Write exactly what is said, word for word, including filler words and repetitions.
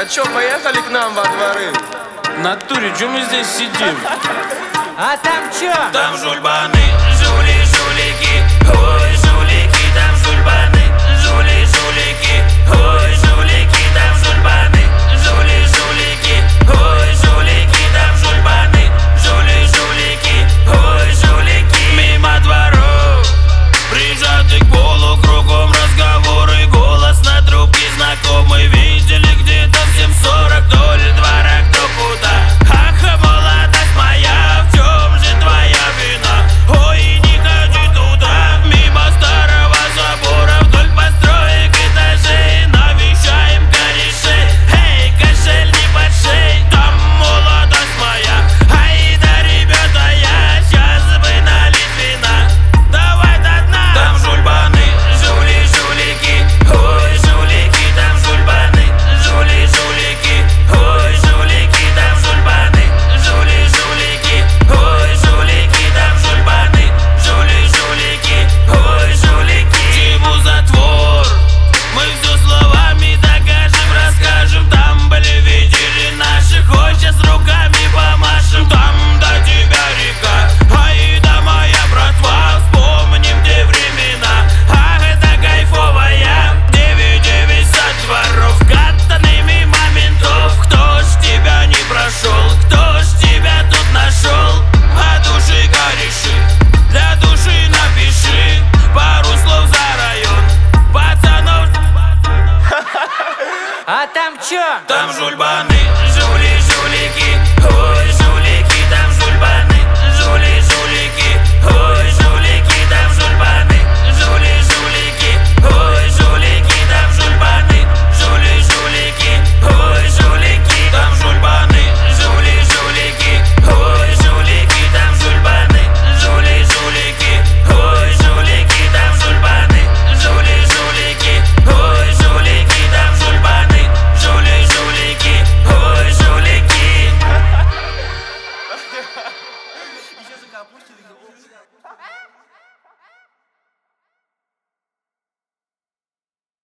А чё, поехали к нам во дворы? В натуре, чё мы здесь сидим? А там чё? Там жульбаны, жули, жулики. Ой, жулики, там жульбаны. Жули, жулики. Ой, жулики, там жульбаны. Жули, жулики. Ой, жулики, там жульбаны. Жули, жулики. Ой, жулики. Мимо дворов, прижаты к полу, кругом разговоры. Голос на трубке знакомый. Видели где-то в семь сорок вдоль двора кто куда. Ах, молодость моя, в чем же твоя вина? Ой, не ходи туда, мимо старого забора. Вдоль построек этажей навещаем корешей. Эй, кошель не под шей, там молодость моя. Ай да, ребята, я сейчас бы налить вина. Давай до дна. Там жульбаны, жули, жулики. Ой, жулики, там жульбаны. Жули, жулики. Ой, жулики, там жульбаны. Жули, жулики. Ой, жулики, там жульбаны. Жули, жулики. Ой, жулики. Чему затвор? Мы все словами докажем, расскажем. Там были, видели наших. Ой, сейчас руками помашем. Там до тебя река. Ай да, моя братва, вспомним те времена. Ах, это кайфовая. Девять девять со дворов, катанными моментов. Кто ж тебя не прошел? Кто ж тебя тут нашел? А души кореши, для души напиши пару слов за район. Пацанов. А там чё? Там жульбаны,